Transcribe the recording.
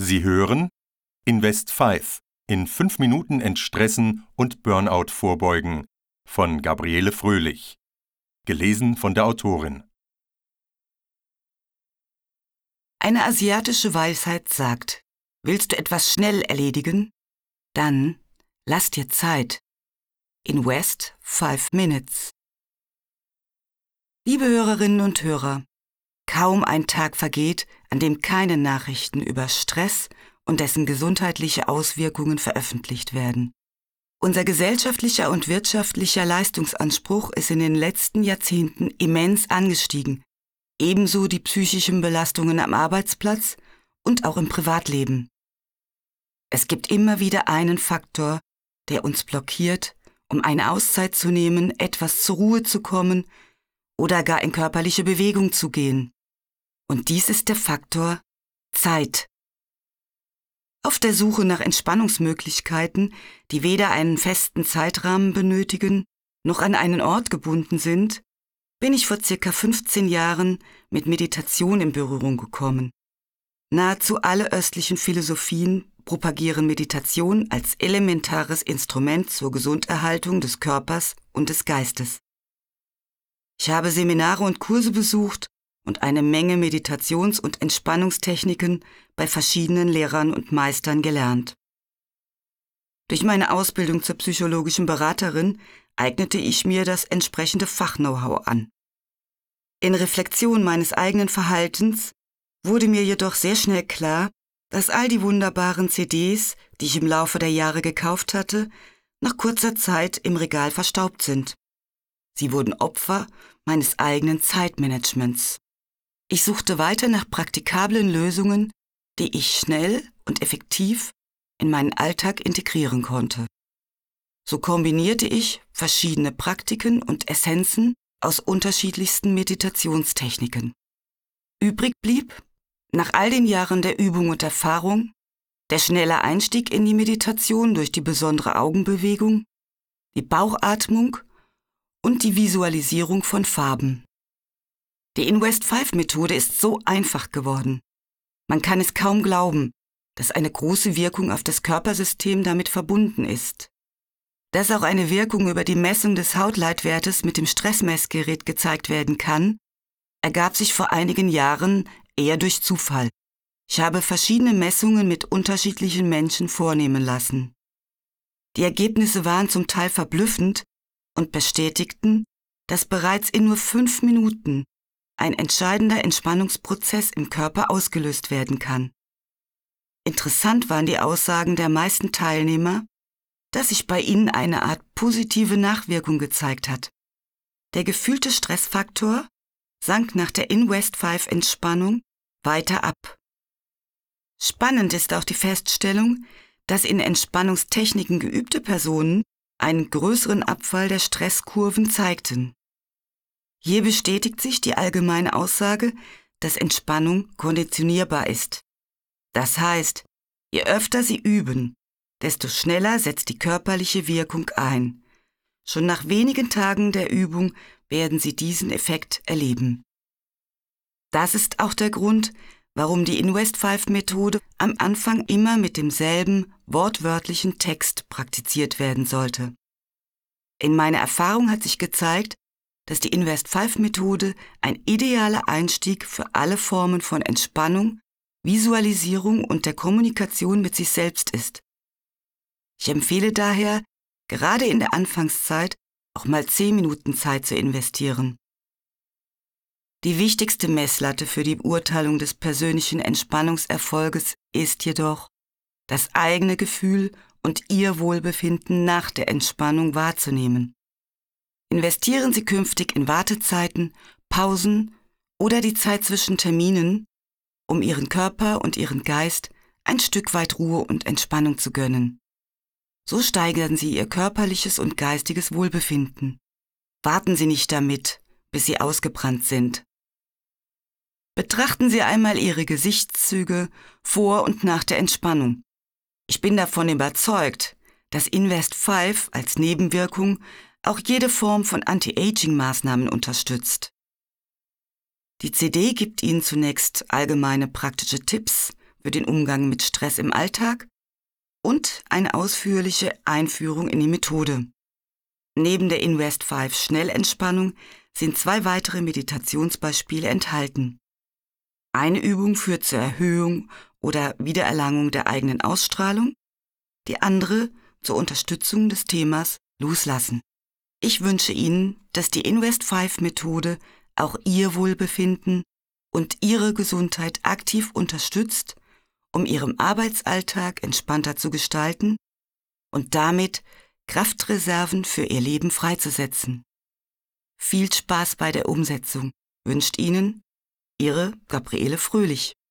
Sie hören Invest 5 in 5 Minuten entstressen und Burnout vorbeugen von Gabriele Fröhlich. Gelesen von der Autorin. Eine asiatische Weisheit sagt, willst du etwas schnell erledigen? Dann lass dir Zeit. Invest 5 Minutes. Liebe Hörerinnen und Hörer, kaum ein Tag vergeht, an dem keine Nachrichten über Stress und dessen gesundheitliche Auswirkungen veröffentlicht werden. Unser gesellschaftlicher und wirtschaftlicher Leistungsanspruch ist in den letzten Jahrzehnten immens angestiegen, ebenso die psychischen Belastungen am Arbeitsplatz und auch im Privatleben. Es gibt immer wieder einen Faktor, der uns blockiert, um eine Auszeit zu nehmen, etwas zur Ruhe zu kommen oder gar in körperliche Bewegung zu gehen. Und dies ist der Faktor Zeit. Auf der Suche nach Entspannungsmöglichkeiten, die weder einen festen Zeitrahmen benötigen, noch an einen Ort gebunden sind, bin ich vor circa 15 Jahren mit Meditation in Berührung gekommen. Nahezu alle östlichen Philosophien propagieren Meditation als elementares Instrument zur Gesunderhaltung des Körpers und des Geistes. Ich habe Seminare und Kurse besucht und eine Menge Meditations- und Entspannungstechniken bei verschiedenen Lehrern und Meistern gelernt. Durch meine Ausbildung zur psychologischen Beraterin eignete ich mir das entsprechende Fach-Know-how an. In Reflexion meines eigenen Verhaltens wurde mir jedoch sehr schnell klar, dass all die wunderbaren CDs, die ich im Laufe der Jahre gekauft hatte, nach kurzer Zeit im Regal verstaubt sind. Sie wurden Opfer meines eigenen Zeitmanagements. Ich suchte weiter nach praktikablen Lösungen, die ich schnell und effektiv in meinen Alltag integrieren konnte. So kombinierte ich verschiedene Praktiken und Essenzen aus unterschiedlichsten Meditationstechniken. Übrig blieb, nach all den Jahren der Übung und Erfahrung, der schnelle Einstieg in die Meditation durch die besondere Augenbewegung, die Bauchatmung und die Visualisierung von Farben. Die Invest 5 Methode ist so einfach geworden. Man kann es kaum glauben, dass eine große Wirkung auf das Körpersystem damit verbunden ist. Dass auch eine Wirkung über die Messung des Hautleitwertes mit dem Stressmessgerät gezeigt werden kann, ergab sich vor einigen Jahren eher durch Zufall. Ich habe verschiedene Messungen mit unterschiedlichen Menschen vornehmen lassen. Die Ergebnisse waren zum Teil verblüffend und bestätigten, dass bereits in nur 5 Minuten ein entscheidender Entspannungsprozess im Körper ausgelöst werden kann. Interessant waren die Aussagen der meisten Teilnehmer, dass sich bei ihnen eine Art positive Nachwirkung gezeigt hat. Der gefühlte Stressfaktor sank nach der Invest 5 Entspannung weiter ab. Spannend ist auch die Feststellung, dass in Entspannungstechniken geübte Personen einen größeren Abfall der Stresskurven zeigten. Hier bestätigt sich die allgemeine Aussage, dass Entspannung konditionierbar ist. Das heißt, je öfter Sie üben, desto schneller setzt die körperliche Wirkung ein. Schon nach wenigen Tagen der Übung werden Sie diesen Effekt erleben. Das ist auch der Grund, warum die Invest 5 Methode am Anfang immer mit demselben wortwörtlichen Text praktiziert werden sollte. In meiner Erfahrung hat sich gezeigt, dass die Invest 5 Methode ein idealer Einstieg für alle Formen von Entspannung, Visualisierung und der Kommunikation mit sich selbst ist. Ich empfehle daher, gerade in der Anfangszeit auch mal 10 Minuten Zeit zu investieren. Die wichtigste Messlatte für die Beurteilung des persönlichen Entspannungserfolges ist jedoch, das eigene Gefühl und Ihr Wohlbefinden nach der Entspannung wahrzunehmen. Investieren Sie künftig in Wartezeiten, Pausen oder die Zeit zwischen Terminen, um Ihren Körper und Ihren Geist ein Stück weit Ruhe und Entspannung zu gönnen. So steigern Sie Ihr körperliches und geistiges Wohlbefinden. Warten Sie nicht damit, bis Sie ausgebrannt sind. Betrachten Sie einmal Ihre Gesichtszüge vor und nach der Entspannung. Ich bin davon überzeugt, dass Invest 5 als Nebenwirkung auch jede Form von Anti-Aging-Maßnahmen unterstützt. Die CD gibt Ihnen zunächst allgemeine praktische Tipps, für den Umgang mit Stress im Alltag und eine ausführliche Einführung in die Methode. Neben der Invest 5 Schnellentspannung sind 2 weitere Meditationsbeispiele enthalten. Eine Übung führt zur Erhöhung oder Wiedererlangung der eigenen Ausstrahlung, die andere zur Unterstützung des Themas Loslassen. Ich wünsche Ihnen, dass die Invest 5 Methode auch Ihr Wohlbefinden und Ihre Gesundheit aktiv unterstützt, um Ihren Arbeitsalltag entspannter zu gestalten und damit Kraftreserven für Ihr Leben freizusetzen. Viel Spaß bei der Umsetzung wünscht Ihnen Ihre Gabriele Fröhlich.